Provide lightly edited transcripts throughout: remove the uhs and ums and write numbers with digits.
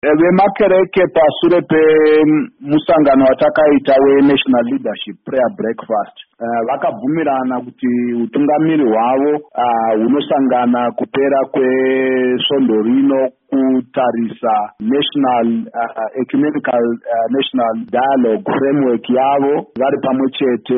Vemakereke pashure pemusangano watakaita weNational Leadership Prayer Breakfast vakabvumirana kuti utungamiri hwavo hunosangana kupera kwesvondo rino kutarisa national ecumenical national dialogue framework yavo vari pamwe chete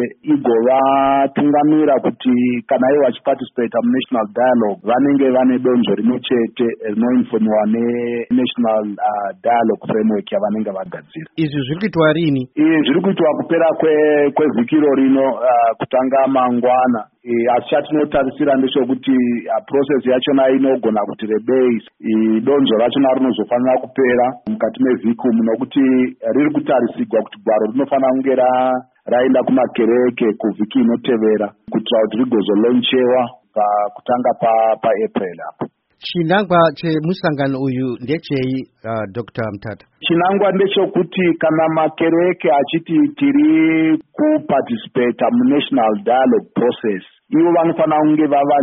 igovatungamira kuti kana ivo vachiparticipata munational dialogue vanenge vane donzvo rimwe chete rinoinfoniwa nenational dialogue framework yavanenge vagadzira. Izvi zviri kuitwa rini? Zviri kuitwa kupera kwevhikiro rino kutanga mangwana. Asi chatinotarisira ndechekuti process yachona inogona kuti rebei donzvo rachona rinozofanira kupera mukati mevhiki umu, nokuti riri kutarisigwa kuti gwaro rinofanira kunge raenda kumakereke kuvhiki inotevera kuitira kuti rigozolonchewa kutanga paApril apo. Chinangwa chemusangano uyu ndechei Dr. Mtata? Chinangwa ndechekuti kana makereke achiti tiri kuparticipate munational dialogue process, ivo vanofanira kunge vava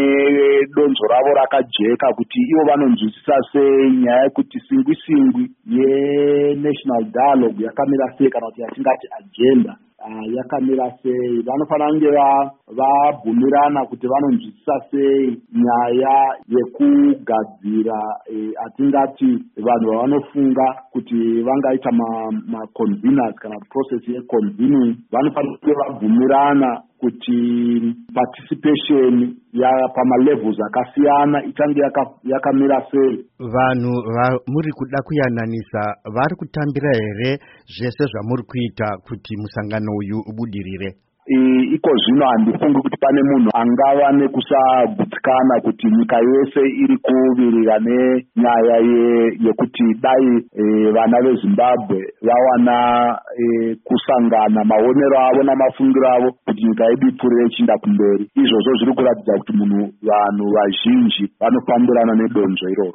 nedonzvo ravo rakajeka kuti ivo vanonzwisisa sei nyaya yekuti singwi yenational dialogue yakamira sei, kana kuti yatingati agenda yakamira sei. Vanofanira kunge vabvumirana kuti vanonzwisisa sei nyaya yekugadzira atingati vanhu vavanofunga kuti vangaita maconveners kana process yeconvening. Vanofanira kunge vabvumirana kuti participation pamalevels akasiyana ichange yakamira sei. Vanhu muri kuda kuyananisa vari kutambira here zvese zvamuri kuita kuti musangano uyu ubudirire? Iko zvino handifungi kuti pane munhu angava nekusagutsikana kuti nyika yese iri kuvirira nenyaya yekuti dai vana veZimbabwe vawana kusangana maonero avo namafungiro avo kuti nyika yedu ipfuurire ichienda kumberi. Izvozvo zviri kuratidza kuti vanhu vazhinji vanofambirana nedonzvo iroro.